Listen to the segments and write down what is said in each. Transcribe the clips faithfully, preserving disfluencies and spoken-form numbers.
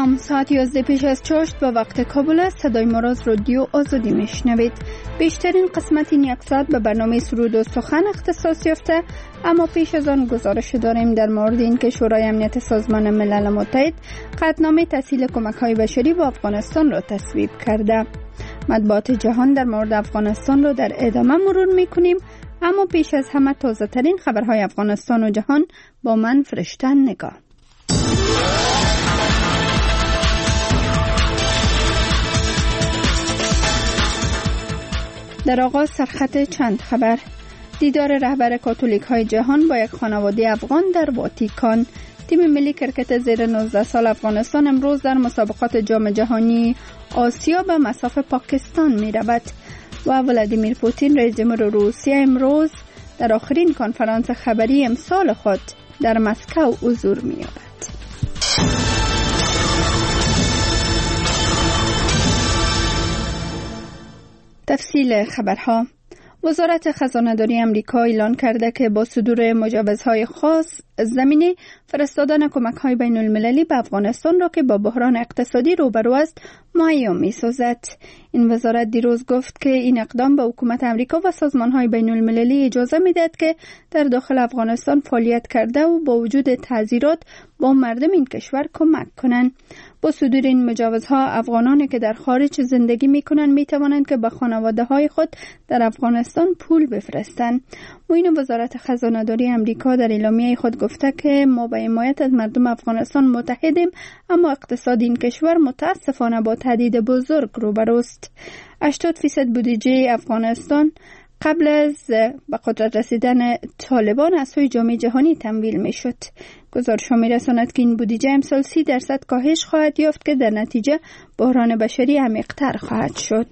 سلام، ساعت یازده پیش از چاشت به وقت کابل است. صدای ما را از رادیو آزادی میشنوید. بیشترین قسمت این یک ساعت به برنامه سرود و سخن اختصاص یافته، اما پیش از آن گزارش داریم در مورد اینکه شورای امنیت سازمان ملل متحد قطعنامه تسهیل کمک‌های بشری به افغانستان را تصویب کرده. مطبوعات جهان در مورد افغانستان را در ادامه مرور میکنیم، اما پیش از همه تازه ترین خبرهای افغانستان و جهان با من فرشته نگاه. در آغاز سرخط چند خبر. دیدار رهبر کاتولیک های جهان با یک خانواده افغان در واتیکان. تیم ملی کرکت زیر نوزده سال افغانستان امروز در مسابقات جام جهانی آسیا به مصاف پاکستان می رود. و ولادیمیر پوتین رئیس جمهور روسیه امروز در آخرین کنفرانس خبری امسال خود در مسکو حضور می یابد. تفصیل خبرها. وزارت خزانه‌داری آمریکا اعلان کرده که با صدور مجوزهای خاص زمینه فرستادن کمک‌های بین‌المللی به افغانستان را که با بحران اقتصادی روبرو است مهیا می‌سازد. این وزارت دیروز گفت که این اقدام به حکومت آمریکا و سازمان‌های بین‌المللی اجازه می‌دهد که در داخل افغانستان فعالیت کرده و با وجود تعذیرات با مردم این کشور کمک کنند. با صدور این مجوزها افغانانی که در خارج زندگی می‌کنند می‌توانند که به خانواده‌های خود در افغانستان پول بفرستند. معین وزارت خزانه‌داری آمریکا در اعلامیه خود گفته که ما به حمایت از مردم افغانستان متحدیم، اما اقتصاد این کشور متاسفانه با تهدید بزرگ روبروست. هشتاد فیصد بودجه افغانستان قبل از به قدرت رسیدن طالبان از سوی جامعه جهانی تمویل می شد. گزارش ها می رساند که این بودجه امسال سی درصد کاهش خواهد یافت که در نتیجه بحران بشری عمیق‌تر خواهد شد.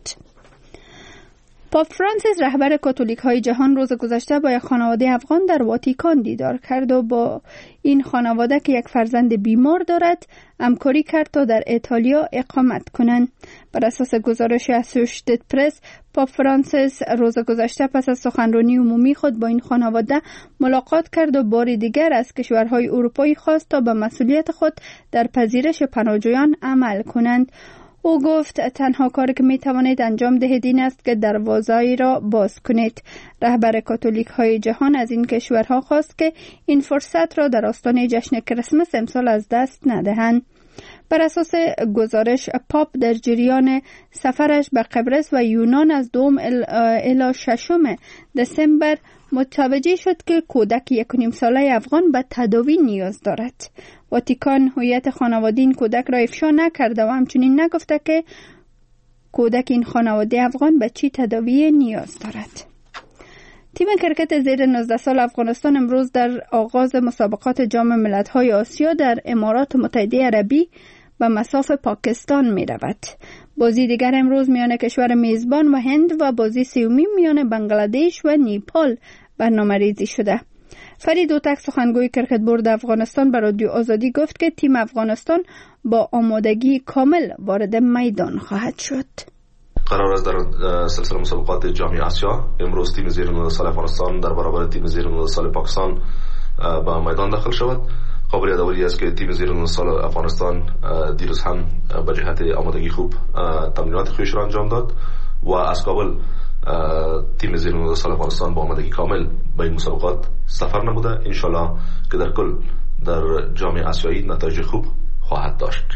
پاپ فرانسیس رهبر کاتولیک های جهان روز گذشته با یک خانواده افغان در واتیکان دیدار کرد و با این خانواده که یک فرزند بیمار دارد همکاری کرد تا در ایتالیا اقامت کنند. بر اساس گزارش اسوشیتد پرس، پاپ فرانسیس روز گذشته پس از سخنرانی عمومی خود با این خانواده ملاقات کرد و بار دیگر از کشورهای اروپایی خواست تا به مسئولیت خود در پذیرش پناهجویان عمل کنند. او گفت تنها کاری که می توانید انجام دهید این است که دروازه‌ای را باز کنید. رهبر کاتولیک های جهان از این کشورها خواست که این فرصت را در آستانه جشن کریسمس امسال از دست ندهند. بر اساس گزارش، پاپ در جریان سفرش به قبرس و یونان از دوم الی ششم دسامبر متوجه شد که کودک یک و نیم ساله افغان به تداوی نیاز دارد. واتیکان هویت خانواده این کودک را افشا نکرده و همچنین نگفته که کودک این خانواده افغان به چی تداوی نیاز دارد. تیم کرکت زیر نوزده سال افغانستان امروز در آغاز مسابقات جام ملت‌های آسیا در امارات متحده عربی به مصاف پاکستان می رود. بازی دیگر امروز میان کشور میزبان و هند و بازی سومی میان بنگلادش و نیپال برنامه ریزی شده. فرید اوتک سخنگوی کرکت بورد افغانستان به رادیو آزادی گفت که تیم افغانستان با آمادگی کامل وارد میدان خواهد شد. قرار است در سلسله مسابقات جام آسیا امروز تیم زیر نوزده سال افغانستان در برابر تیم زیر نوزده سال پاکستان به میدان داخل شود. قابل یادآوری است که تیم زیر نوزده سال افغانستان دیروز هم به جهت آمادگی خوب تمرینات خویش را انجام داد و از کابل تیم زیر نوزده سال افغانستان با آمادگی کامل به این مسابقات سفر نموده. انشالله که در کل در جام آسیایی نتایج خوب خواهد داشت.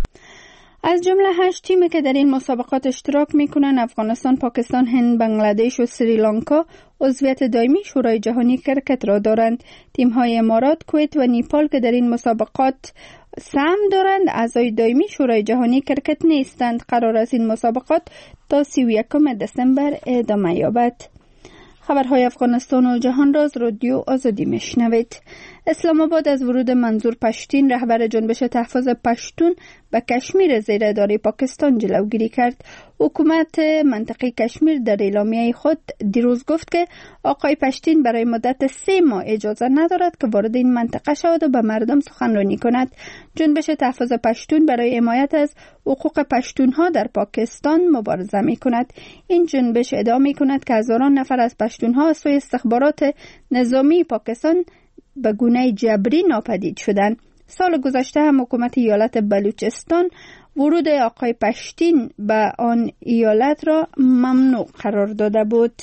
از جمله هشت تیمی که در این مسابقات اشتراک میکنند افغانستان، پاکستان، هند، بنگلادش و سریلانکا عضویت دائمی شورای جهانی کرکت را دارند. تیم‌های امارات، کویت و نیپال که در این مسابقات سهم دارند اعضای دائمی شورای جهانی کرکت نیستند. قرار است این مسابقات تا سی و یکم دسامبر ادامه یابد. خبرهای افغانستان و جهان را از رادیو آزادی میشنوید. اسلام آباد از ورود منظور پشتین رهبر جنبش تحفظ پشتون به کشمیر زیر اداره پاکستان جلوگیری کرد. حکومت منطقه کشمیر در اعلامیه خود دیروز گفت که آقای پشتین برای مدت سه ماه اجازه ندارد که وارد این منطقه شود و به مردم سخنرانی کند. جنبش تحفظ پشتون برای حمایت از حقوق پشتونها در پاکستان مبارزه می کند. این جنبش ادعا می کند که هزاران نفر از پشتونها از سوی استخبارات نظامی پاکستان به گونه جبری ناپدید شدند. سال گذشته هم حکومت ایالت بلوچستان ورود آقای پشتین به آن ایالت را ممنوع قرار داده بود.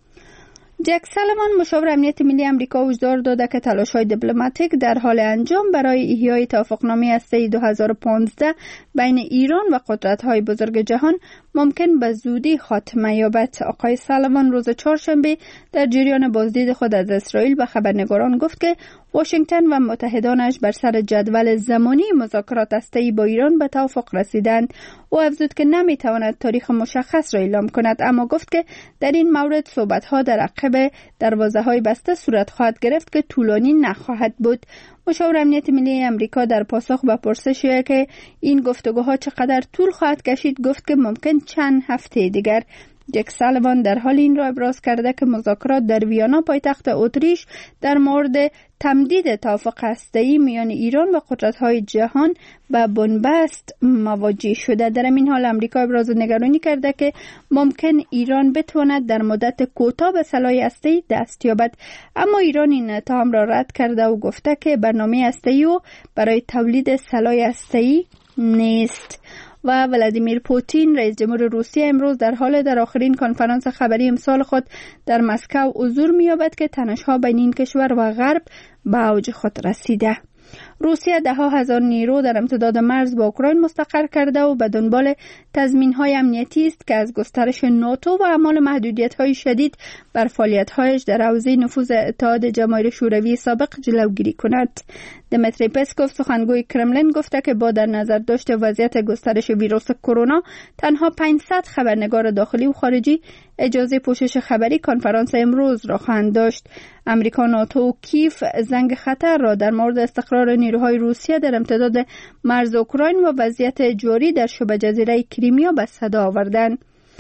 جک سالیوان مشاور امنیت ملی امریکا هشدار داده که تلاش‌های دیپلماتیک در حال انجام برای احیای توافقنامه هسته‌ای دو هزار و پانزده بین ایران و قدرت‌های بزرگ جهان ممکن به زودی خاتمه یابد. آقای سالیوان روز چهارشنبه در جریان بازدید خود از اسرائیل به خبرنگاران گفت که واشنگتن و متحدانش بر سر جدول زمانی مذاکرات هسته‌ای با ایران به توافق رسیدند. او افزود که نمی‌تواند تاریخ مشخص را اعلام کند، اما گفت که در این مورد صحبت‌ها در عقب دروازه‌های بسته صورت خواهد گرفت که طولانی نخواهد بود. مشاور امنیت ملی امریکا در پاسخ به پرسشی که این گفتگوها چقدر طول خواهد کشید گفت که ممکن چند هفته دیگر. جک سالیوان در حال این را ابراز کرده که مذاکرات در ویانا پایتخت اتریش در مورد تمدید توافق هسته‌ای میان ایران و قدرت‌های جهان به بنبست مواجه شده. در این حال امریکا ابراز نگرانی کرده که ممکن ایران بتواند در مدت کوتاه به سلاح هسته‌ای دست یابد، اما ایران این اتهام را رد کرده و گفته که برنامه هسته‌ای او برای تولید سلاح هسته‌ای نیست. و ولادیمیر پوتین رئیس جمهور روسیه امروز در حال در آخرین کنفرانس خبری امسال خود در مسکو حضور می‌یابد که تنش‌ها بین این کشور و غرب به اوج خود رسیده. روسیه ده ها هزار نیرو در امتداد مرز با اوکراین مستقر کرده و به دنبال تضمین‌های امنیتی است که از گسترش ناتو و اعمال محدودیت‌های شدید بر فعالیت‌هایش در حوزه نفوذ اتحاد جماهیر شوروی سابق جلوگیری کند. دمیتری پسکوف سخنگوی کرملین گفته که با در نظر داشت وضعیت گسترش ویروس کرونا تنها پانصد خبرنگار داخلی و خارجی اجازه پوشش خبری کنفرانس امروز را خواهند داشت. امریکا، ناتو و کیف زنگ خطر را در مورد استقرار نیروهای روسیه در امتداد مرز اوکراین و وضعیت جاری در شبه جزیره کریمیا به صدا آوردند.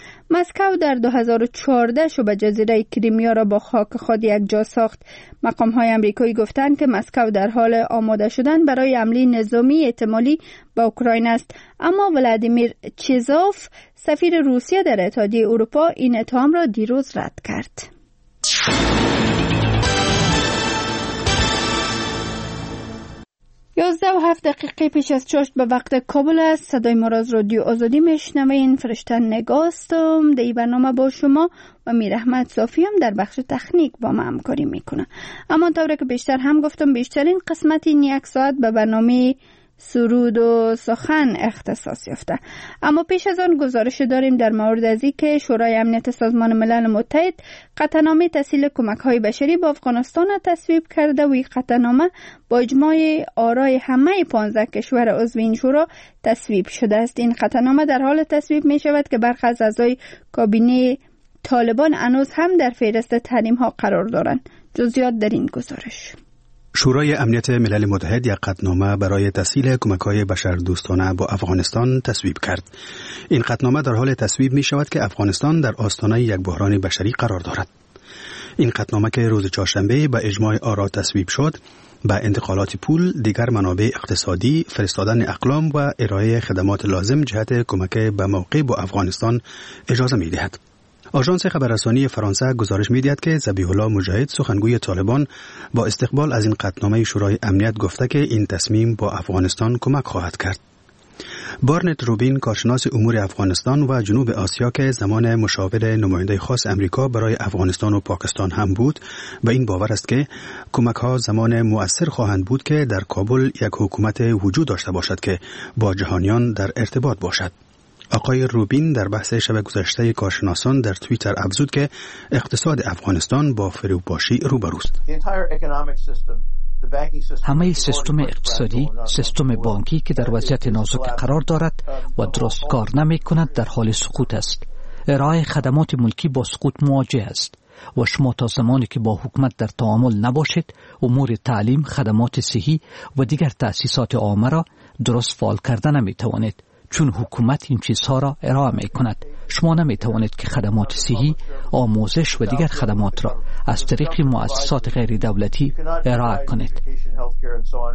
مسکو در دو هزار و چهارده شبه جزیره کریمیا را با خاک خود یکجا ساخت. مقام‌های آمریکایی گفتند که مسکو در حال آماده شدن برای حمله نظامی احتمالی به اوکراین است، اما ولادیمیر چیزوف سفیر روسیه در اتحادیه اروپا این اتهام را دیروز رد کرد. یازده و هفت دقیقه پیش از چاشت به وقت کابل است. صدای ما را از رادیو آزادی میشنوین. فرشتن نگاستم در این برنامه با شما و میر احمد صافی هم در بخش تکنیک با ما همکاری میکنه. اما طوری که بیشتر هم گفتم بیشترین قسمت این یک ساعت به برنامه سرود و سخن اختصاص یافته. اما پیش از آن گزارش داریم در مورد از اینکه شورای امنیت سازمان ملل متحد قطعنامه تسهیل کمک‌های بشری به افغانستان تصویب کرده و این قطعنامه با اجماع آرای همه پانزده کشور عضو این شورا تصویب شده است. این قطعنامه در حال تصویب می شود که برخی از اعضای کابینه طالبان هنوز هم در فهرست تحریم‌ها قرار دارند. جزئیات در این گزارش. شورای امنیت ملل متحد یک قطعنامه برای تسهیل کمک‌های بشردوستانه با افغانستان تصویب کرد. این قطعنامه در حال تصویب می شود که افغانستان در آستانه یک بحران بشری قرار دارد. این قطعنامه که روز چهارشنبه به اجماع آرا تصویب شد، به انتقالات پول، دیگر منابع اقتصادی، فرستادن اقلام و ارائه خدمات لازم جهت کمک به موقع با افغانستان اجازه می دهد. آژانس خبررسانی فرانسه گزارش می‌دهد که ذبیح الله مجاهد سخنگوی طالبان با استقبال از این قطعنامه شورای امنیت گفته که این تصمیم با افغانستان کمک خواهد کرد. بارنت روبین کارشناس امور افغانستان و جنوب آسیا که زمان مشاور نماینده خاص امریکا برای افغانستان و پاکستان هم بود، به این باور است که کمک‌ها زمان مؤثر خواهند بود که در کابل یک حکومت وجود داشته باشد که با جهانیان در ارتباط باشد. آقای روبین در بحث شب گذشته کارشناسان در توییتر افزود که اقتصاد افغانستان با فروپاشی روبروست. همه سیستم اقتصادی، سیستم بانکی که در وضعیت نازک قرار دارد و درست کار نمی کند در حال سقوط است. ارائه خدمات ملکی با سقوط مواجه است و شما تا زمانی که با حکومت در تعامل نباشید، امور تعلیم، خدمات صحی و دیگر تأسیسات عامه را درست فعال کرده نمی توانید. چون حکومت این چیزها را ارائه می کند. شما نمی توانید که خدمات صحی، آموزش و دیگر خدمات را از طریق مؤسسات غیر دولتی ارائه کنید.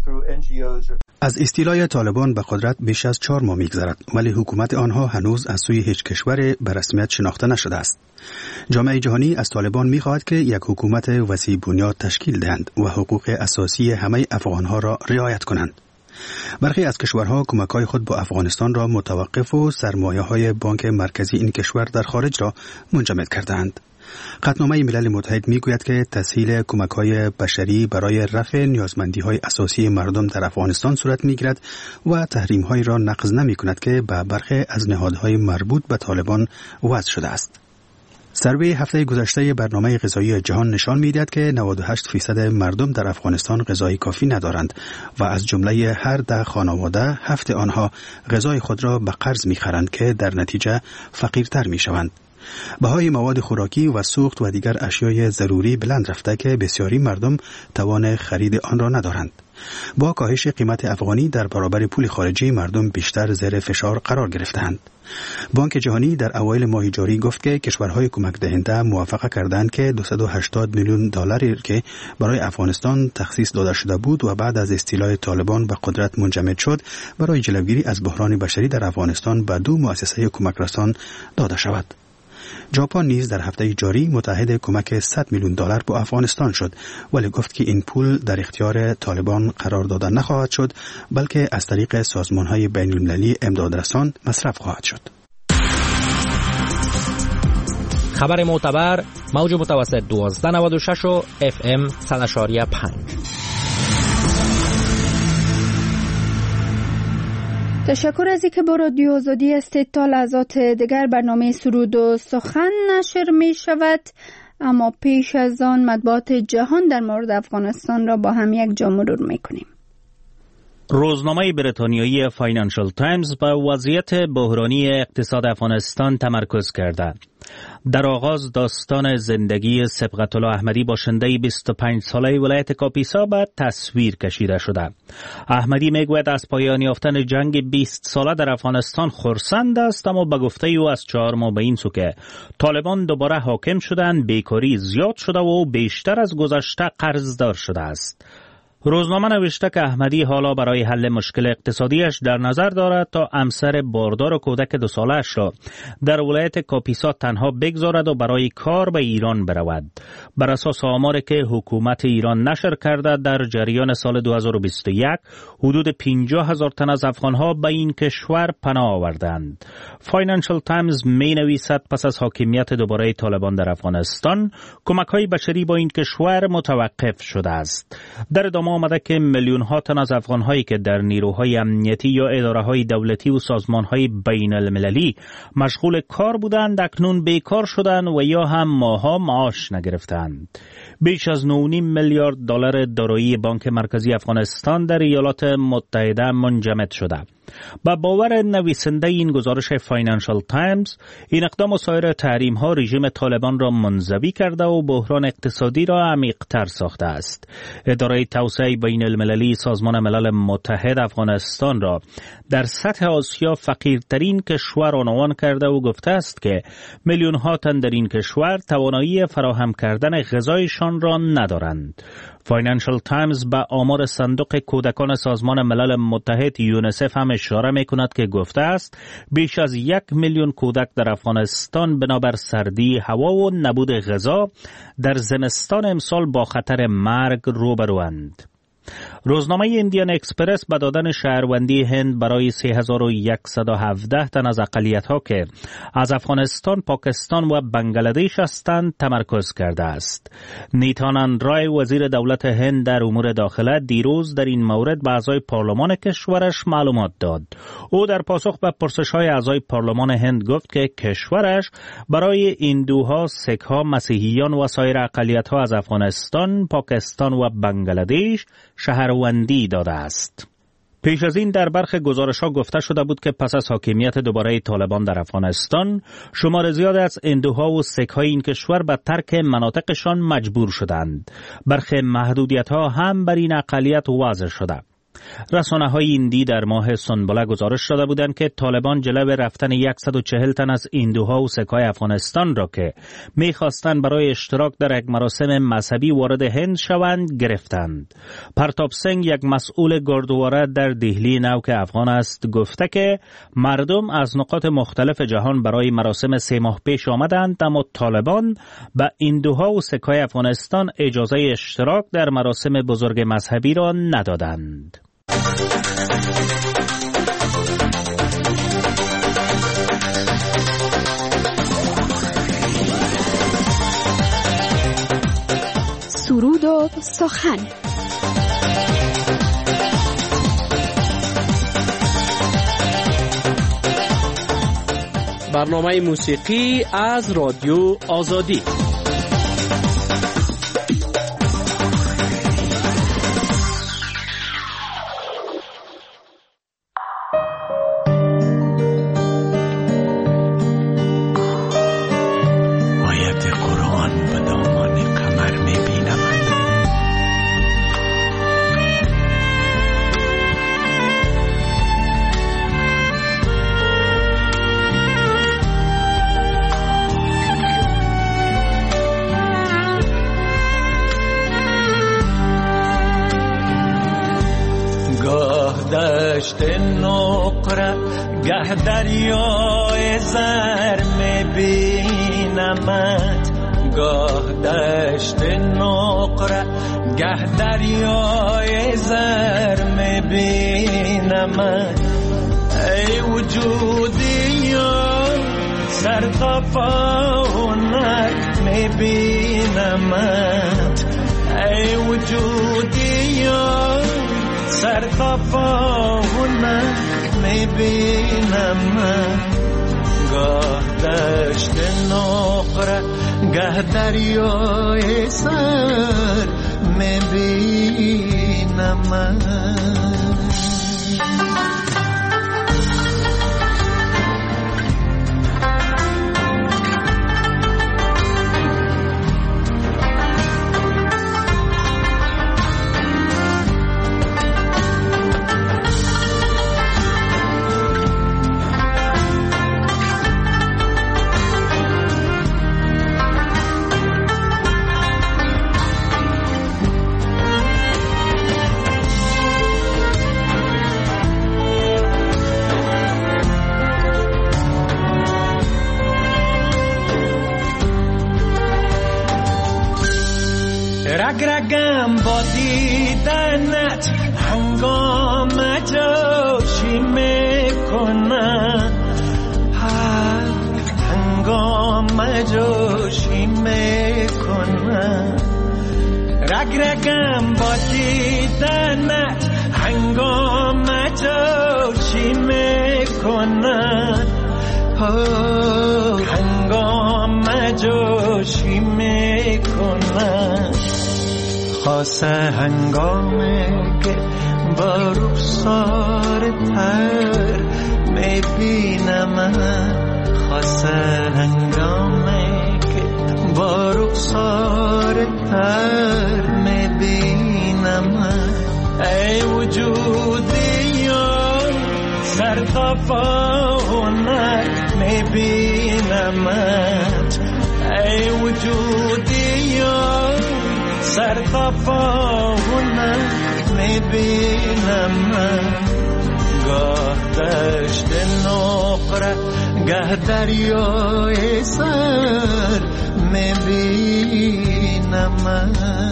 از استیلای طالبان به قدرت بیش از چهار ماه می‌گذرد، ولی حکومت آنها هنوز از سوی هیچ کشور به رسمیت شناخته نشده است. جامعه جهانی از طالبان می‌خواهد که یک حکومت وسیع بنیاد تشکیل دهند و حقوق اساسی همه افغان‌ها را رعایت کنند. برخی از کشورها کمک‌های خود با افغانستان را متوقف و سرمایه‌های بانک مرکزی این کشور در خارج را منجمد کردند. قطعنامه ملل متحد میگوید که تسهیل کمک‌های بشری برای رفع نیازمندی‌های اساسی مردم در افغانستان صورت می‌گیرد و تحریم‌هایی را نقض نمی‌کند که به برخی از نهادهای مربوط به طالبان وضع شده است. سروی هفته گذشته برنامه غذایی جهان نشان می‌دهد که نود و هشت فیصد مردم در افغانستان غذای کافی ندارند و از جمله هر ده خانواده هفت آنها غذای خود را به قرض می‌خرند که در نتیجه فقیرتر می‌شوند. بهای مواد خوراکی و سوخت و دیگر اشیای ضروری بلند رفته که بسیاری مردم توان خرید آن را ندارند. با کاهش قیمت افغانی در برابر پول خارجی مردم بیشتر زیر فشار قرار گرفتند. بانک جهانی در اوایل ماه جاری گفت که کشورهای کمک دهنده موافقه کردند که دویست و هشتاد میلیون دلاری که برای افغانستان تخصیص داده شده بود و بعد از استیلای طالبان به قدرت منجمد شد برای جلوگیری از بحران بشری در افغانستان به دو مؤسسه کمک رسان داده شود. ژاپن نیز در هفته جاری متحد کمک صد میلیون دلار به افغانستان شد، ولی گفت که این پول در اختیار طالبان قرار داده نخواهد شد، بلکه از طریق سازمان‌های بین‌المللی امدادرسان مصرف خواهد شد. خبر معتبر موج متوسط دوازده نود و شش و اف ام صد و شش و پنج. تشکر از اینکه با رادیو آزادی هستید. تا لحظات دیگر برنامه سرود و سخن نشر می شود، اما پیش از آن مطبوعات جهان در مورد افغانستان را با هم یک جا مرور می کنیم. روزنامه بریتانیایی فاینانشال تایمز به وضعیت بحرانی اقتصاد افغانستان تمرکز کرده. در آغاز داستان زندگی سبقت‌الله احمدی باشنده بیست و پنج ساله ولایت کاپیسا به تصویر کشیده شده. احمدی میگوید از پایان یافتن جنگ بیست ساله در افغانستان خرسند است، اما به گفته او از چهار ماه به این سو که طالبان دوباره حاکم شدند بیکاری زیاد شده و بیشتر از گذشته قرضدار شده است. روزنامه نوشته که احمدی حالا برای حل مشکل اقتصادیش در نظر دارد تا همسر باردار و کودک دو سالش را در ولایت کاپیسا تنها بگذارد و برای کار به ایران برود. بر اساس آماری که حکومت ایران نشر کرده، در جریان سال دو هزار و بیست و یک حدود پنجاه هزار تن از افغانها به این کشور پناه آوردند. فاینانشال تایمز می نویسد پس از حاکمیت دوباره طالبان در افغانستان، کمک‌های بشری با این کشور متوقف شده است. در ادامه آمده که میلیون ها تن از افغان‌هایی که در نیروهای امنیتی یا اداره‌های دولتی و سازمان‌های بین المللی مشغول کار بودند اکنون بیکار شدند و یا هم ماها معاش نگرفتند. بیش از نه و نیم میلیارد دلار دارایی بانک مرکزی افغانستان در ایالات متحده منجمد شده. با باور نویسنده این گزارش فاینانشال تایمز، این اقدام و سایر تحریم ها رژیم طالبان را منزوی کرده و بحران اقتصادی را عمیق‌تر ساخته است. اداره توسعه بین المللی سازمان ملل متحد افغانستان را در سطح آسیا فقیرترین کشور عنوان کرده و گفته است که میلیون ها تن در این کشور توانایی فراهم کردن غذایشان را ندارند. فاینانشال تایمز به آمار صندوق کودکان سازمان ملل متحد یونیسف هم اشاره می کند که گفته است بیش از یک میلیون کودک در افغانستان بنابر سردی هوا و نبود غذا در زمستان امسال با خطر مرگ روبروند. روزنامه ایندیان اکسپرس به دادن شهروندی هند برای سه هزار و صد و هفده تن از اقلیت‌ها که از افغانستان، پاکستان و بنگلادش هستند تمرکز کرده است. نیتانند رای وزیر دولت هند در امور داخله دیروز در این مورد به اعضای پارلمان کشورش معلومات داد. او در پاسخ به پرسش‌های اعضای پارلمان هند گفت که کشورش برای هندوها، سیک‌ها، مسیحیان و سایر اقلیت‌ها از افغانستان، پاکستان و بنگلادش شهروندی داده است. پیش از این در برخی گزارش‌ها گفته شده بود که پس از حاکمیت دوباره طالبان در افغانستان، شمار زیادی از هندوها و سیک‌های این کشور به ترک مناطقشان مجبور شدند. برخی محدودیت‌ها هم بر این اقلیت وضع شده. رسانه‌های هندی در ماه سنبله گزارش داده بودند که طالبان جلو رفتن صد و چهل تن از هندوها و سک‌های افغانستان را که می‌خواستند برای اشتراک در یک مراسم مذهبی وارد هند شوند گرفتند. پرتاب سنگ، یک مسئول گردواره در دهلی نوک افغان است، گفته که مردم از نقاط مختلف جهان برای مراسم سه ماه پیش آمدند، اما طالبان به هندوها و سک‌های افغانستان اجازه اشتراک در مراسم بزرگ مذهبی را ندادند. سرود و سخن. برنامه موسیقی از رادیو آزادی. دشت نقره گه دریای زر میبینمت، گاه دشت نقره گه دریای زر میبینمت. ای وجودی یا سرتاپا هنر میبینمت، ای وجودی یا سرتاپا هنر میبینمت. گاه دشت نقره گه دریای سر میبینمت. رگرگم با دیدنت هنگام جوشی میکنم، هنگام جوشی میکنم. رگرگم با دیدنت هنگام جوشی میکنم، هنگام جوشی میکنم. خاصه هنگامی که با رخسار تر میبینم، خاصه هنگامی که با رخسار تر میبینم. ای وجودی یا سرتاپا هنر میبینمت، ای وجودی یا سرتاپا هنر میبینمت. گاه دشت نقره گه دریای سر میبینمت.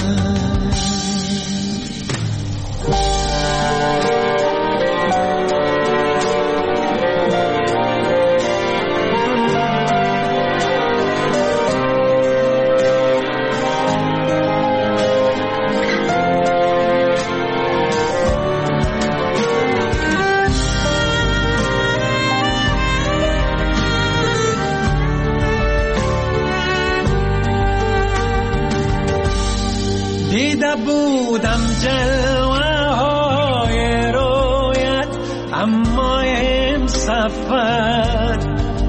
دیده بودم جلوه های رویت، اما ام سفر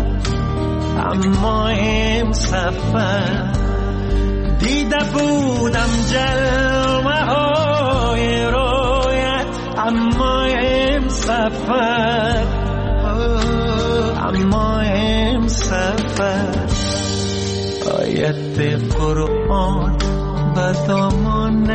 اما ام سفر. دیده بودم جلوه های رویت، اما سفر اما ام سفر آیت قرآن به دامان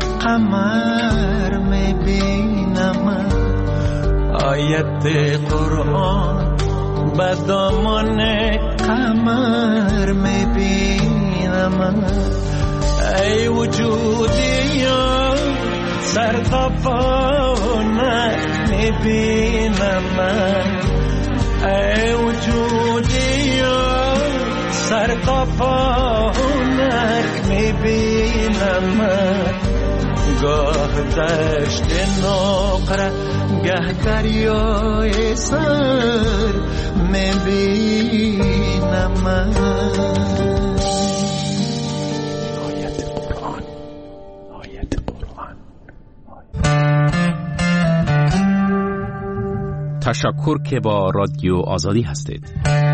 قمر میبینم آیت قرآن به دامان قمر میبینم ای وجودی سر تا پایت میبینم ای وجودی سر تا پایت میبینم گاه دشت نقره گه دریای سر میبینم آیت قرآن آیت قرآن. تشکر که با رادیو آزادی هستید.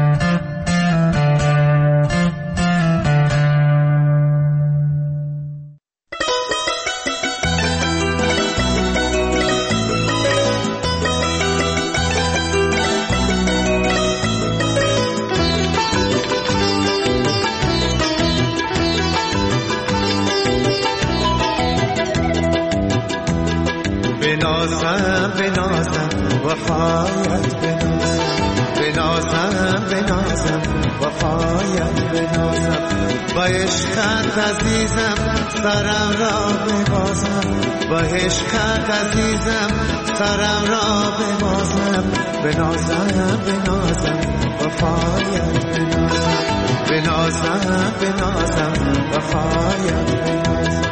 بنازم بنازم وفایت بنازم بنازم بنازم وفایت بنازم با عشقت عزیزم سرم را ببازم با عشقت عزیزم سرم را ببازم بنازم بنازم وفایت بنازم بنازم بنازم وفایت بنازم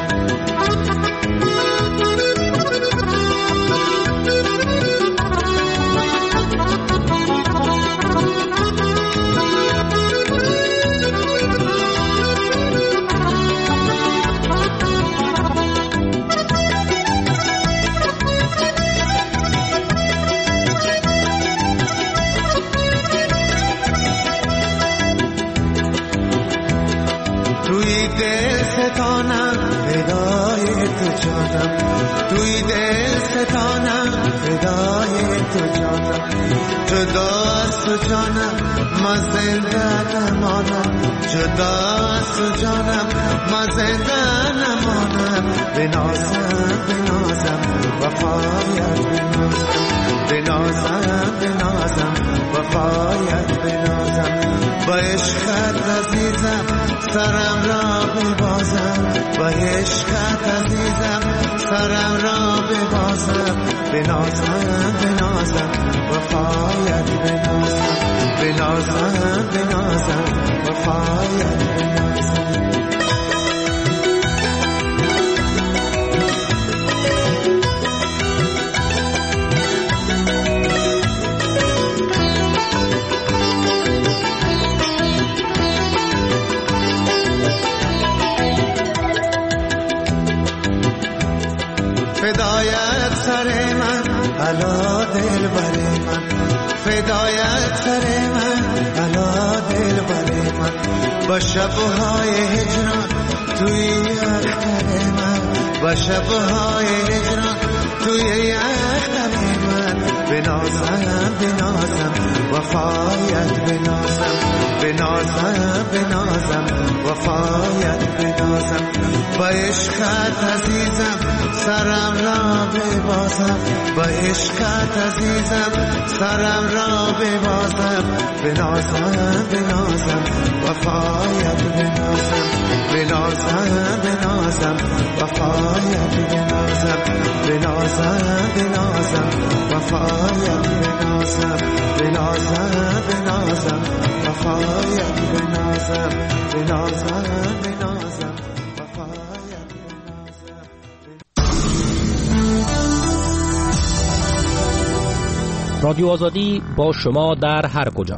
توی دل ستانم فدای تو جانم توی دل ستانم فدای تو جانم جدا از تو جانم ما زنده نمانم جدا از تو جانم ما زنده نمانم بنازم بنازم وفایت بنازم بنازم بنازم وفایت بنازم با عشقت عزیزم سرم را ببازم با عشقت عزیزم سرم را ببازم بنازم بنازم وفایت بنازم بنازم بنازم وفایت بنازم فدایت سر من علا دل بر من فدایت سر من علا دل بر من با شبهای هجران توی اختر من با شبهای هجران توی اختر من بنازم بنازم وفایت بنازم بنازم بنازم وفایت بنازم با عشقت عزیزم سرم را ببازم با عشقت عزیزم سرم را ببازم بنازم بنازم وفایت بنازم بنازم بنازم وفایت بنازم بنازم بنازم وفایت بنازم بنازم بنازم وفایت بنازم بنازم بنازم وفایت بنازم. رادیو آزادی با شما در هر کجا.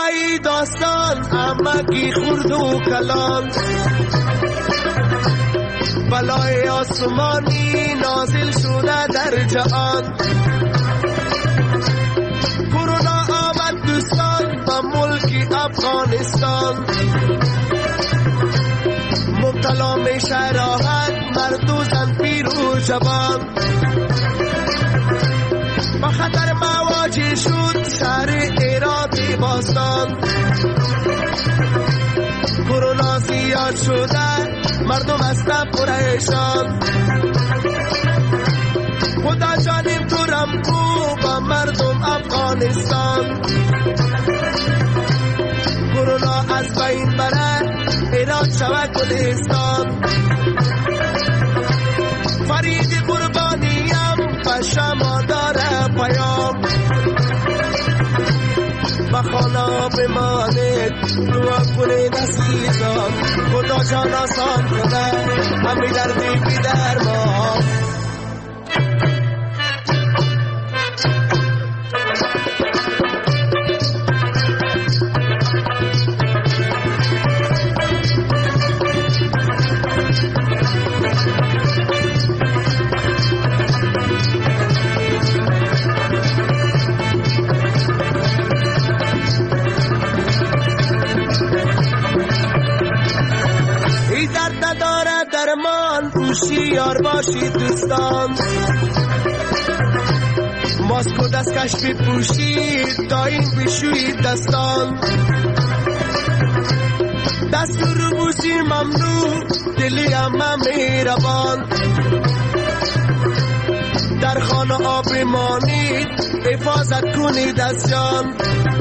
ای داستان امکی خورد و کلان بلای آسمانی نازل شده در جهان کرونا آمد دوستان به ملک افغانستان مبتلا میشه راحت مرد و زن پیر و جوان با خطر مواجه شد شهر هرات باستان کرونا زیاد شده مردم هستن پریشان خدا جانم تو رم کو با مردم افغانستان کرونا از بین بره هرات شود گلستان فرید قربانیم به شما داره پیام با خانه بمانید دعا کنید عزیزان خدا جان آسان کنه همی دردی بی درمان هوشیار باشید دوستان ماسک و دستکش بپوشید تا این بشویید دستان دست رو بوسید ممنوع دلی همه مهربان در خانه آب بمانید حفاظت کنید از جان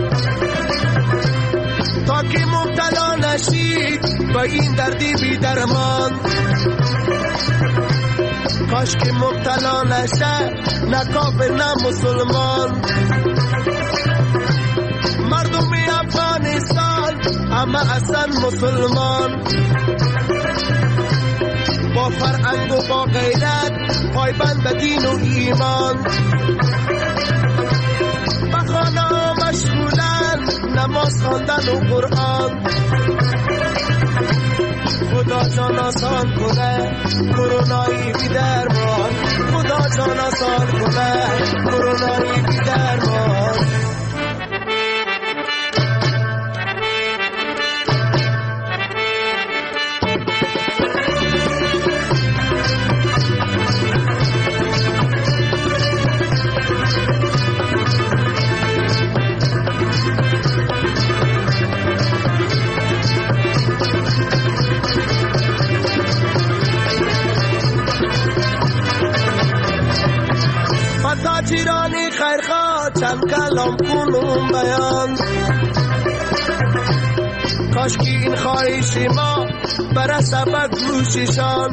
تا که مبتلا نشید با این دردی بی درمان کاش که مبتلا نشه نه کافر نه مسلمان مردم افغانستان همه اصلا مسلمان با فرهنگ و با غیرت پایبند به دین و ایمان به خانه مشغولن نماز خواندن و قرآن خدا جان آسان کنه کرونایی بی درمان خدا جان آسان کنه کرونایی بی درمان تاجرانی خیرخواه چند کلام کنم بیان کاش که این خواهش ما برسه به گوششان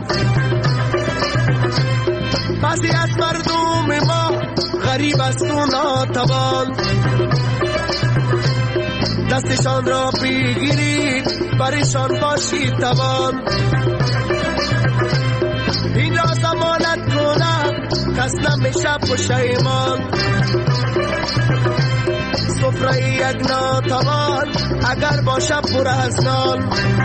بعضی از مردم ما غریب است و ناتوان دستشان را بگیرید برشان باشید توان این را ضمانت کنم کس نمیشه پشیمان سفره یک ناتوان اگر باشه پر از نان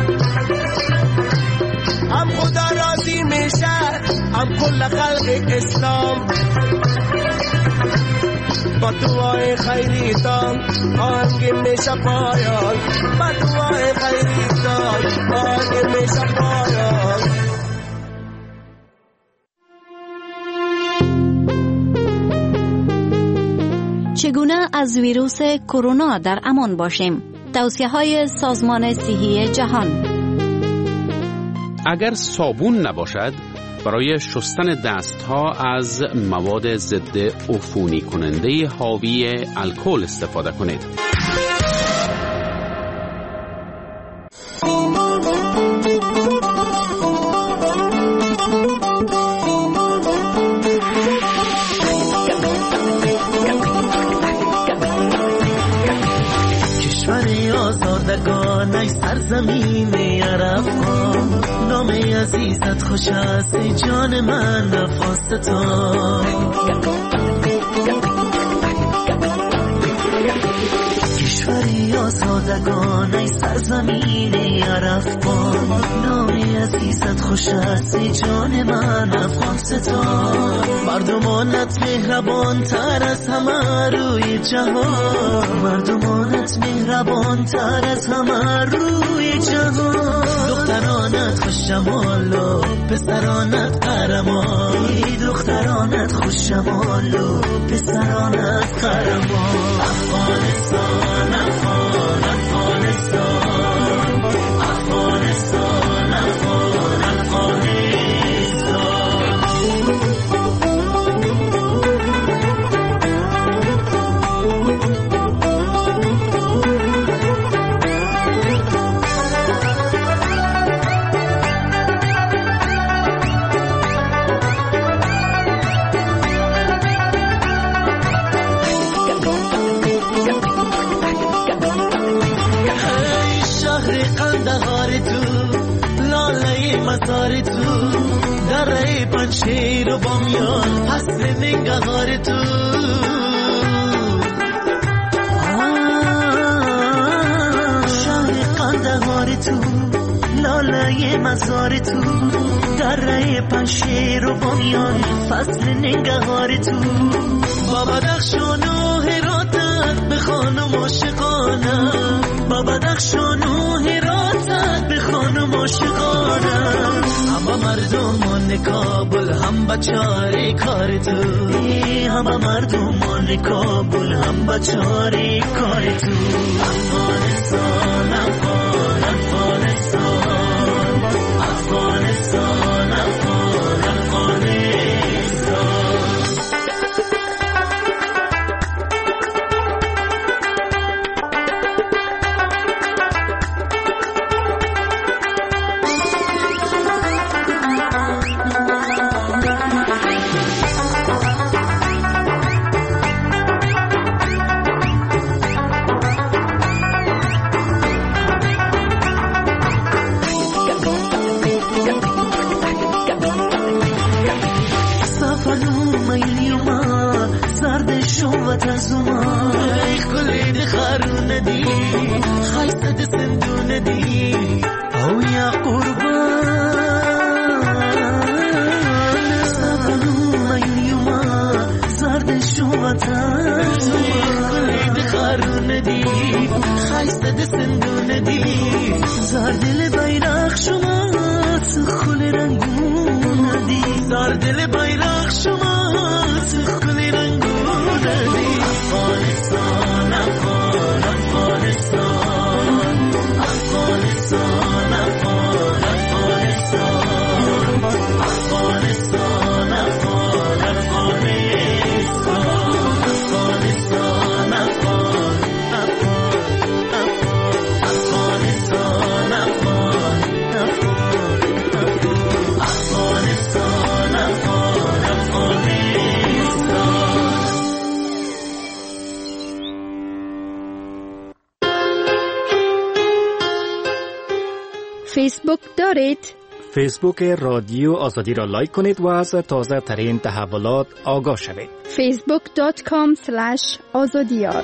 هم خدا راضی میشه هم کل خلق اسلام با دعای خیریتان آهنگ میشه پایان با دعای خیریتان آهنگ میشه پایان چگونه از ویروس کرونا در امان باشیم؟ توصیه‌های سازمان صحی جهان. اگر صابون نباشد برای شستن دستها از مواد ضد عفونی کننده حاوی الکل استفاده کنید. آزادگان سرزمین عربان نام عزیزت خوش است ای جان من نفس تو کشوری آزاد زندگان ای سرزمین عرفان، نام عزیزت خوش است ای جان من افغانستان. مردمانت مهربان تر از همه روی جهان، مردمانت مهربان تر از همه روی جهان. دخترانت خوش جمال و پسرانت قهرمان، دخترانت خوش جمال و پسرانت قهرمان. افغانستان افغان افغانستان افغانستان افغان افغانستان. مزار تو دره پنشیر و بامیان حسن ننگهار تو. شهر قندهار تو لاله مزار تو دره پنشیر و بامیان فصل ننگهار تو. با بدخشان و هراتت به خانم عاشقانه، با بدخشان و هراتت به خانم عاشقانه. همه مردمان کابل هم بچاره کار تو، همه مردمان کابل هم بچاره کار تو. افغانستان افغان افغانستان افغانستان افغان افغانستان. فیسبوک دارید؟ فیسبوک رادیو آزادی را لایک کنید و از تازه ترین تحولات آگاه شوید. فیسبوک دات کام سلش آزادیار.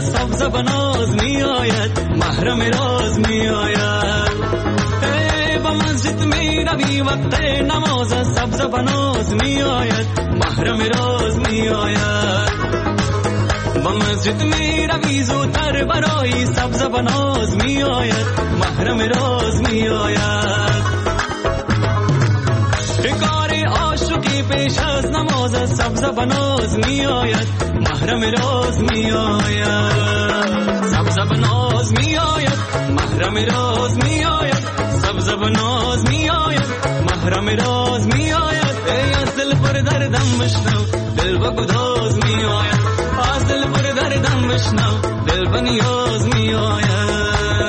سبز بناز می آید محرم راز می آید با مسجد می روی وقت نماز سبز بناز می آید محرم راز می آید با مسجد می روی زودتر برای سبز بناز می آید محرم راز می آید کار عاشقی پیش از نماز سبز بناز می آید محرم راز می آید سبز بناز می آید محرم راز می آید سبز بناز می آید محرم راز می آید ای از دل پر دردم بشنو دل با گداز می آید از دل پر دردم بشنو دل با نیاز می آید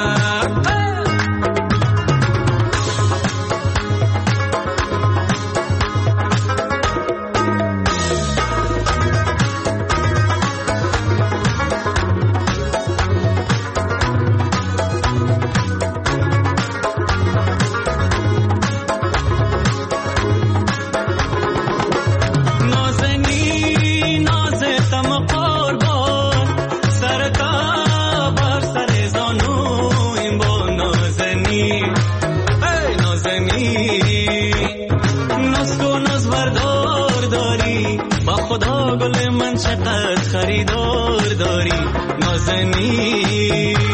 خریدار داری نازنی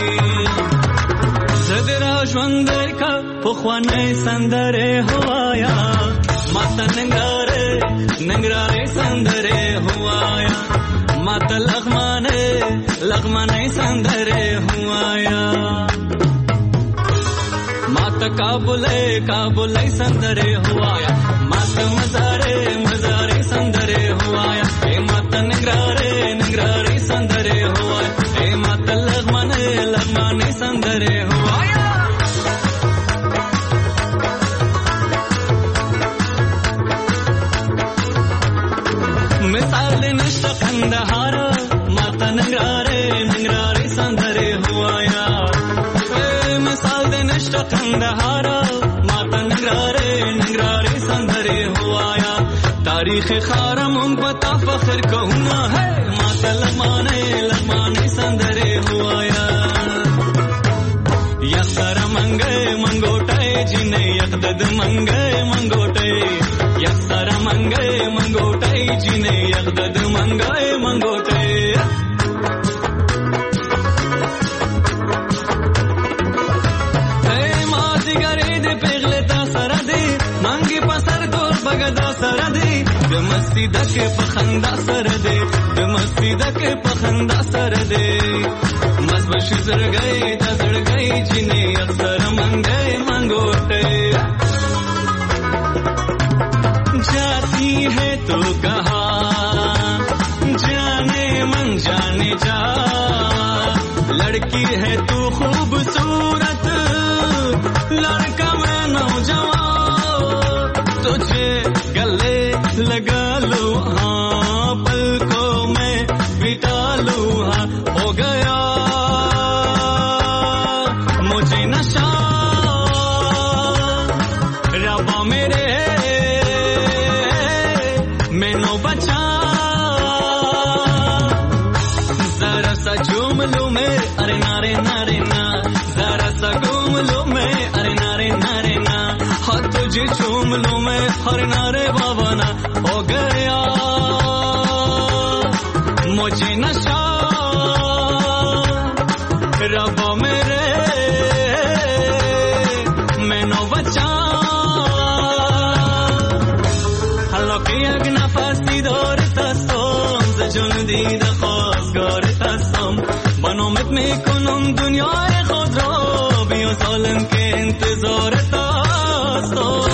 زدرا ژوندې کا په خوانې سندره هوایا ماته ننګاره ننګاره سندره هوایا ماته لغمانه لغمانه سندره هوایا ماته کابل کابل سندره هوایا ماته مزاره مزاره سندره هوایا اے ماته ننګاره ننګاره سندره هوایا اے ماته لغمانه لغمانه سندره هوایا مثال نشته قندهار ماته ننګاره ننګاره سندره هوایا مثال نشته قندهار ماته ننګاره ننګاره سندره هوایا تاریخ خارم ان پتا فخر کونا ہے ماته لغمانه لغمانه سندره هوایا یک سر منگے منگوٹے جنے یک دد منگے منگوٹے یک سر منگے منگوٹے جنے یک دد منگے منگوٹے اے مازیگری دے پیغلے تا سر دے منگی پسر دور بگدا سر دے د مستی دکے پخندا سر دے د مستی دکے پخندا سر دے مزبش زر گئے دزڑ گئی جنے اکثر منگے منگوٹے جاتی ہے تو کہاں جانے من جانے جا لڑکی ہے تو خوبصورت لڑکا میں نوجوان تجھے گلے لگا لو ہاں پلکوں میں بٹا لو ہاں ہو گیا مجھے نشہ ربا میرے میں نو بچا ذرا سا جھوم لوں میں ارے نارے نارے نا ذرا سا گھوم لوں میں ارے نارے نارے نا ہاتھ تجھے چوم لوں میں ہر نارے بابا نا ہو گیا مجھے نشہ ربا میرے میں نو بچا حالا که یک نفس دیدار تستم ز جون دید خواستگار تستم با نامت میکنم دنیای خود را بیا ظالم که انتظار تستم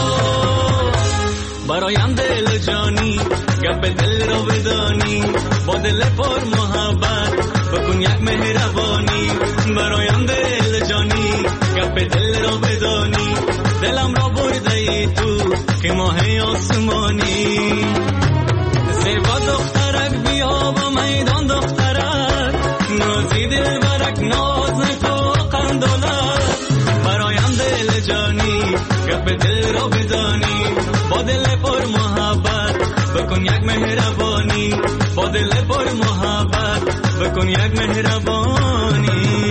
برایم دل جانی گپ دل را بدانی با دل پر محبت بکن یک مهربانی برایم دل جانی گپ دل را بدانی دلم را برده ای تو که ماه آسمانی زیبا دخترک بیا با میدان دخترک نازی دل برک ناز تو قندولک برایم دل جانی گپ دل را بدانی با دل پر محبت بکن یک مهربانی با دل پر محبت بکن یک مهربانی.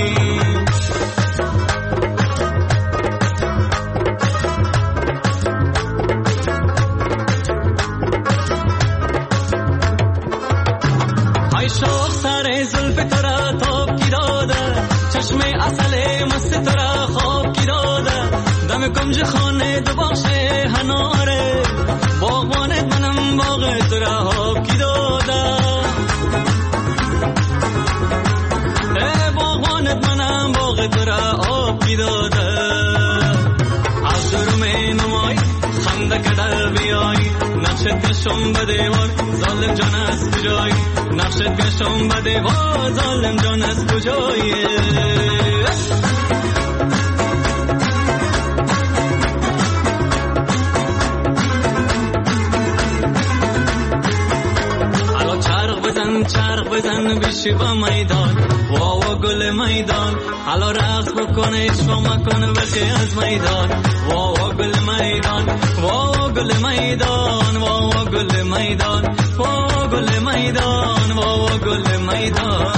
های شوق سر زلف تو را تاب کی داده، چشم اصل مست تو را خواب کی داده، دم کنج خانه دو باشه هناره، باغبانت منم باغ تو را خواب کی داده، ای باغبانت منم باغ تو را آب کی داده. از درم نمای خنده که در بیایی، نقشت کشم به دیوار ظالم جان از کجایی، نقشت کشم به دیوار ظالم جان از کجایی. حالا چرخ بزن چرخ بزن بیشی با میدان، واوا گل میدان، حالا رقص بکن عشق مکن بخی از میدان، واوا گل میدان، واوا گل میدان، واوا گل میدان، واوا گل میدان، واوا گل میدان.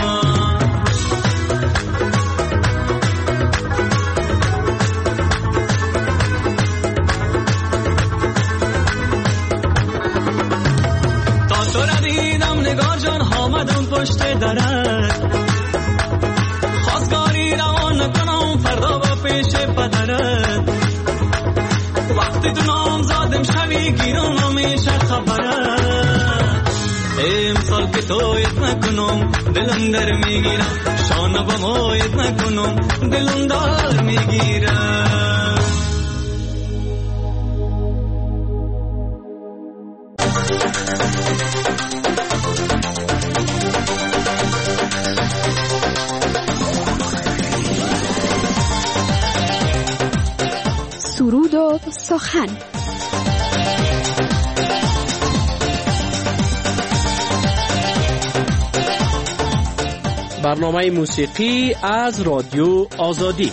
تا تو را دیدم نگار جان آمدم پشت درت، خواستگاری روان نکنم فردا با پیش پدرت، وقتی تو نام زادم شوی گیرم همیشه خبرت، امسال که تویت نکنم دلم در میگیرم، شانه با مایت نکنم دلم در میگیرم. سرود و سخن. برنامه موسیقی از رادیو آزادی.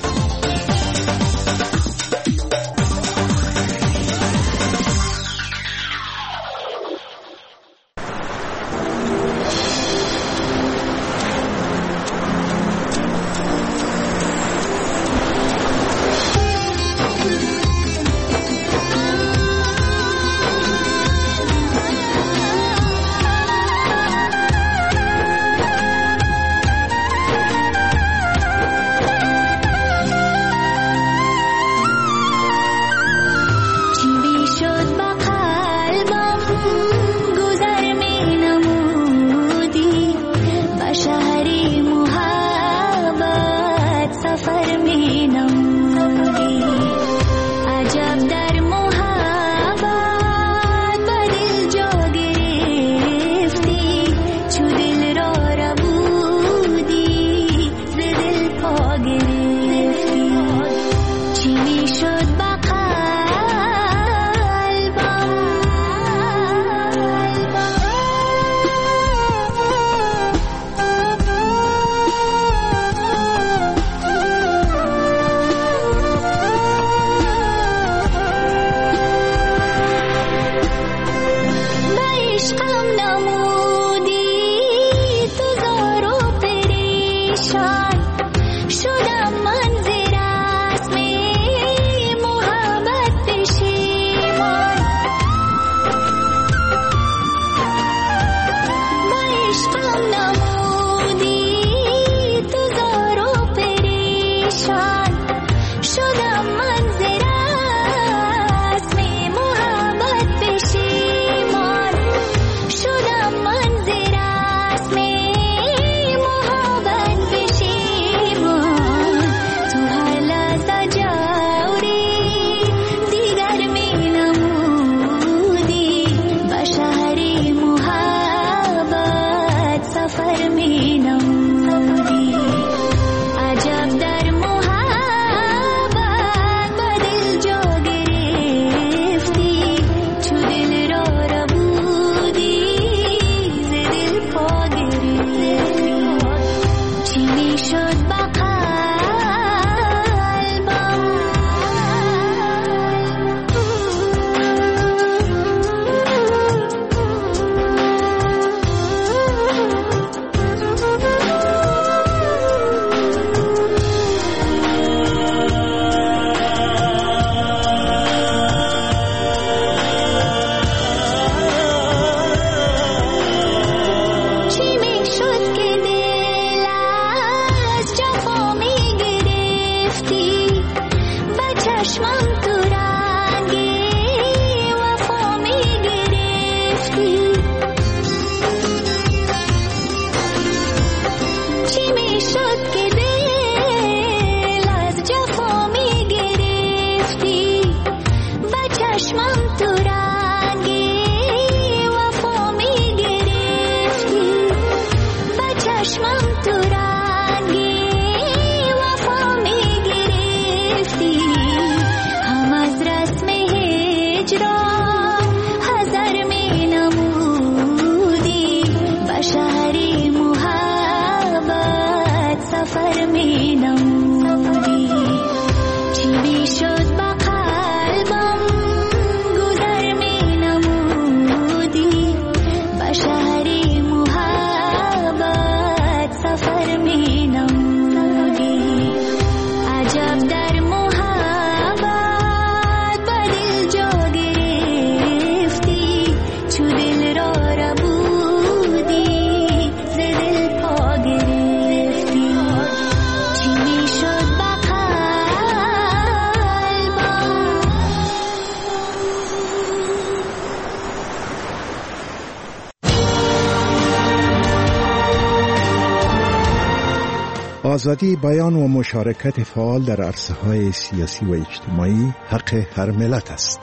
آزادی بیان و مشارکت فعال در عرصه‌های سیاسی و اجتماعی حق هر ملت است.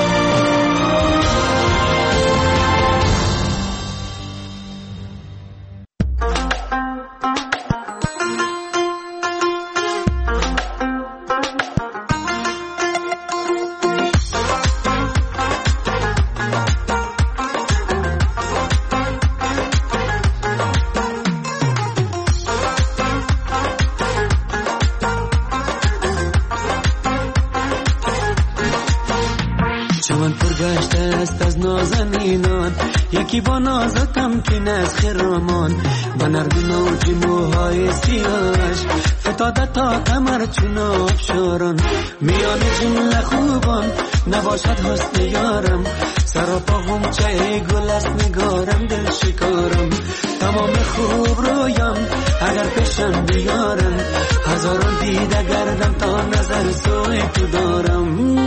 یکی با ناز تمکین از خرامان با نرمی موجی موهای سیاش فتاده تا کمر چون آبشاران میان جمله خوبان نباشد حسن یارم سراپا غنچه گل است نگارم دل شکارم تمام خوب رویم اگر پیشم بیارم هزاران دیده گردم تا نظر سوی تو دارم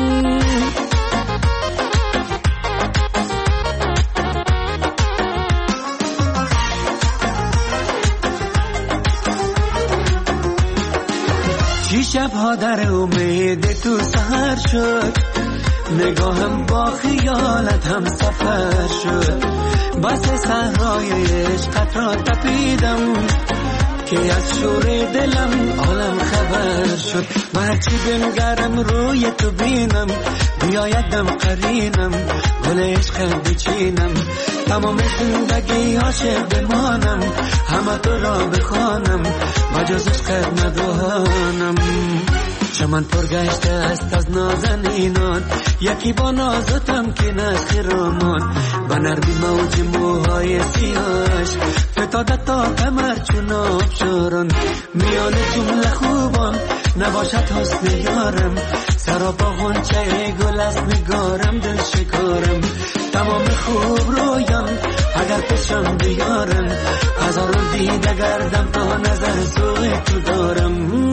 شبها در امید تو سهر شد نگاهم با خیالت هم سفر شد بس صحرای عشقت را تپیدم که از شور دلم عالم خبر شد و هرچی بنگرم روی تو بینم بیایدم قرینم گل عشقت بچینم تمام زندگی عاشق بمانم همه تو را بخوانم و جز عشقت ندانم چمن پر گشته است از نازنینان یکی با ناز و تمکین از خرامان و نرمی موج موهای سیاش فتاده تا کمر چون آبشاران میان جمله خوبان نباشد حسن یارم سراپا غنچه گل است نگارم دل شکارم تمام خوب رویم اگر پیشم بیارم هزاران دیده گردم تا نظر سوی تو دارم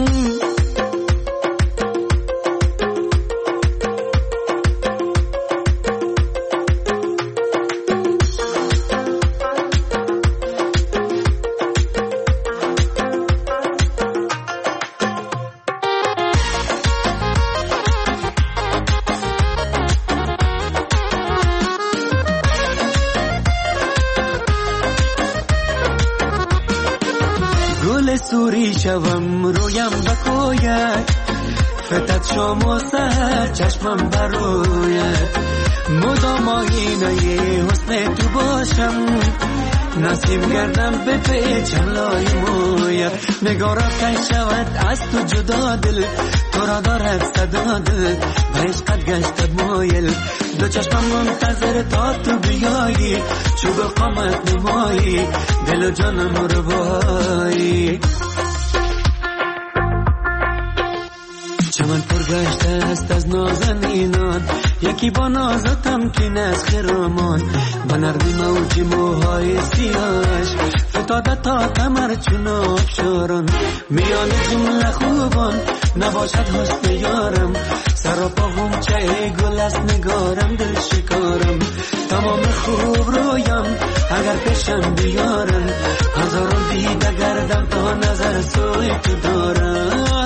سوری شوم رویم بکوید فتت شام و سهر چشمم بروید مدام آینه حسن تو باشم نسیم گردم به پیچم لای موید نگارم کن شود از تو جدا دل تو را دارد صدا دل به عشقت گشتد مایل دو چشمم منتظر تا تو بیایی چوب قامت نمایی دل و جانم رو بایی چمن پر گشته است از نازنینان یکی با ناز و تمکین از خرامان با نرمی موجی موهای سیاش فتاده تا کمر چون آبشاران میان جمله خوبان نباشد حسن یارم سراپا غنچه گل است نگارم دل شکارم تمام خوب رویم اگر پیشم بیارم هزاران دیده گردم تا نظر سوی تو دارم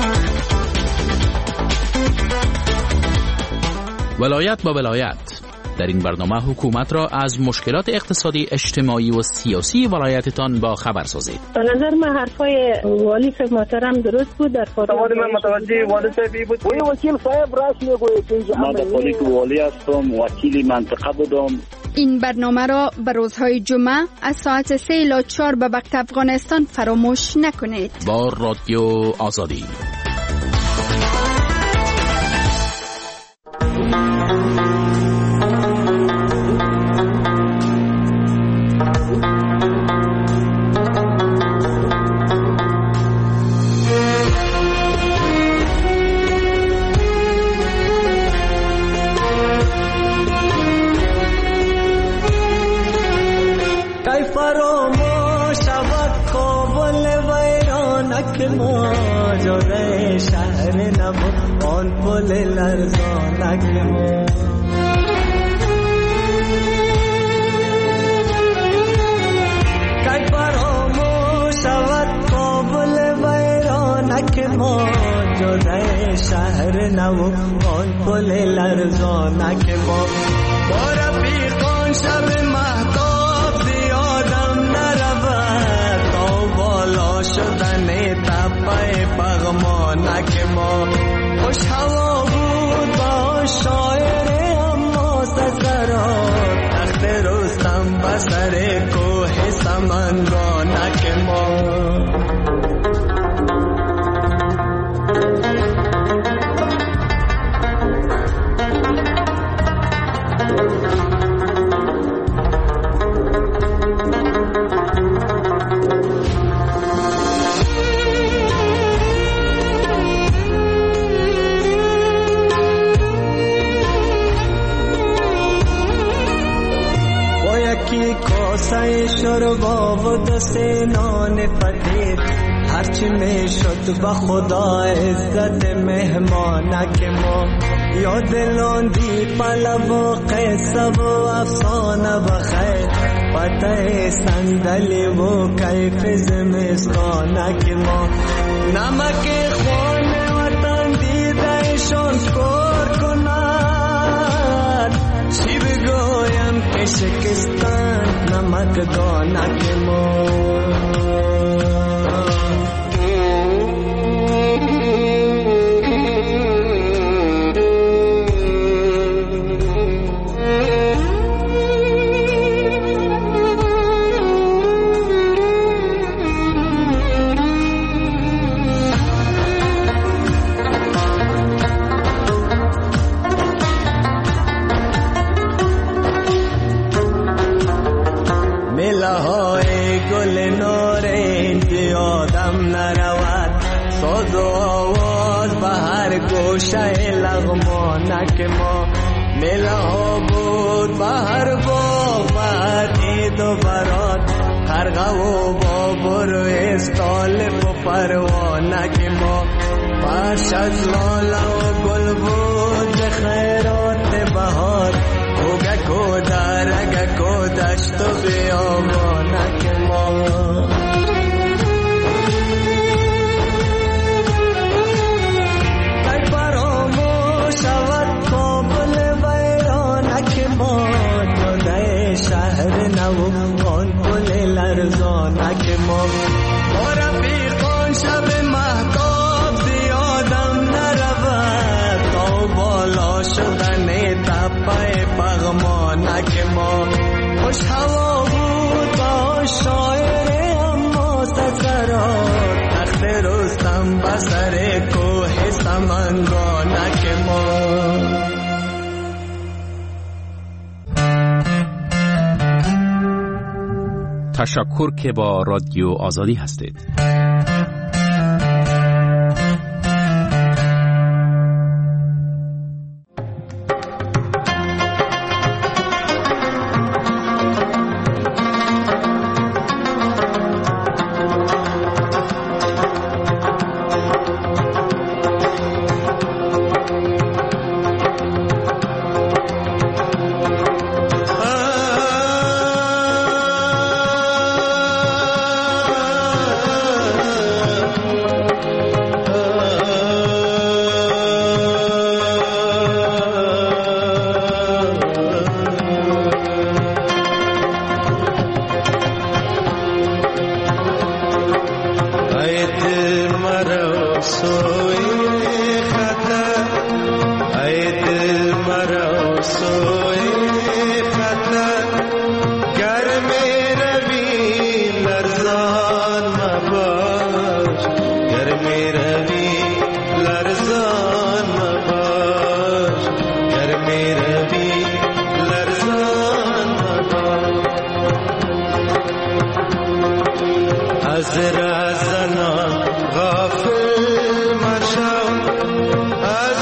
ولایت با ولایت در این برنامه حکومت را از مشکلات اقتصادی، اجتماعی و سیاسی ولایتتان با خبر سازید. به نظر من حرفای والی صاحب محترم درست بود. در سوال من متوجه والی صاحبی بود. وی وکیل صاحب راست میگوید که من در پلیس والی هستم، وکیل منطقه بودم. این برنامه را به روزهای جمعه از ساعت سه الی چهار به وقت افغانستان فراموش نکنید. با رادیو آزادی. شهر نو آن پل لرزانک ما با رفیقان شب مهتاب زیادم نرود تا بالا شدن تپه پغمانک ما. خوش هوا بود با شاعر اما سسران تخت رستم بسر کوه سمنگانک ما. کاسه شربا و دست نان فقیر هرچی می شد به خدا عزت مهمانک ما. یا دلاندی پلو و قصه و افسانه بخیر پته صندلی و کیف زمستانک ما. نمک خوان وطن دیدهشان کار کند چی بگویم که شکستن نمک دانک ما. گوشه لغمانک ما. میله ها بود بهر باغ بعد عید و برات خرقه و بابر و استالف و پروانک ما. فرش از لاله و گل بود خیرات بهار اوگک و درگک و دشت و بیابانک ما. شهر نو آن پل لرزانک ما. با رفیقان شب مهتاب زیادم نرود تا بالا شدن تپه پغمانک ما. خوش هوا بود با شاعر اما سسران تخت رستم بسر کوه سمنگانک ما. تشکر که با رادیو آزادی هستید. از رزنان غافل مشو، از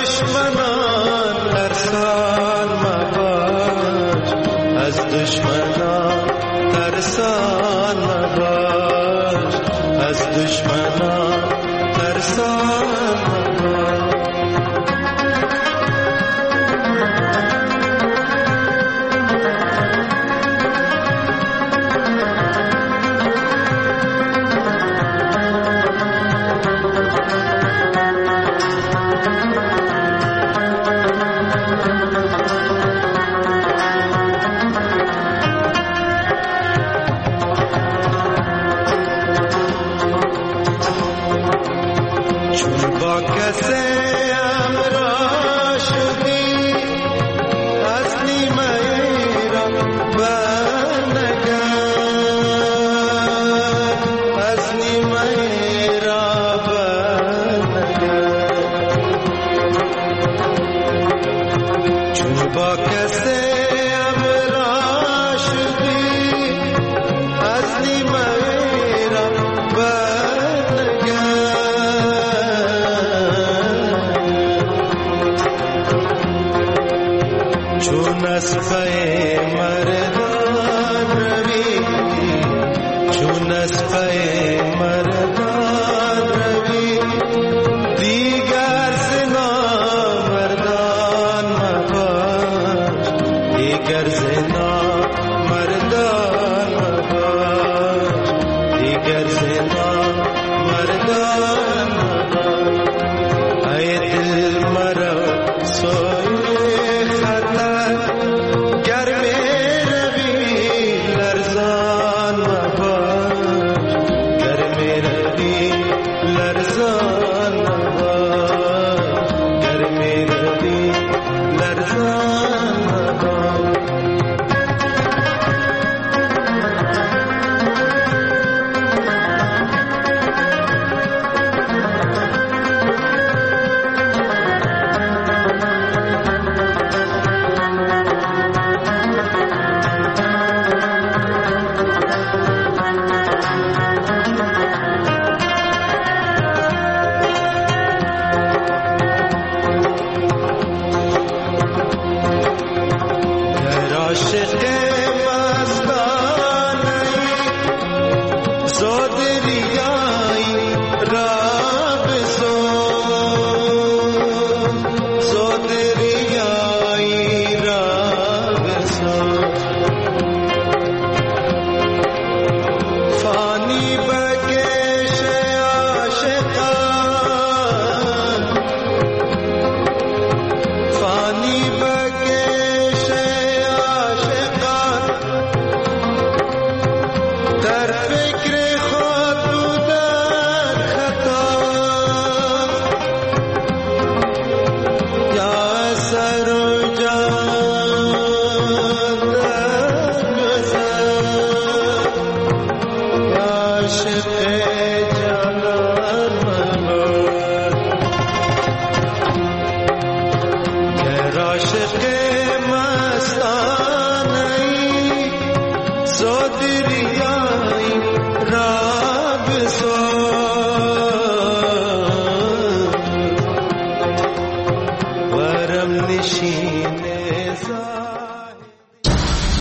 دشمنان ترسان مباش، از دشمنان ترسان مباش، از دشمنان ترسان مباش. So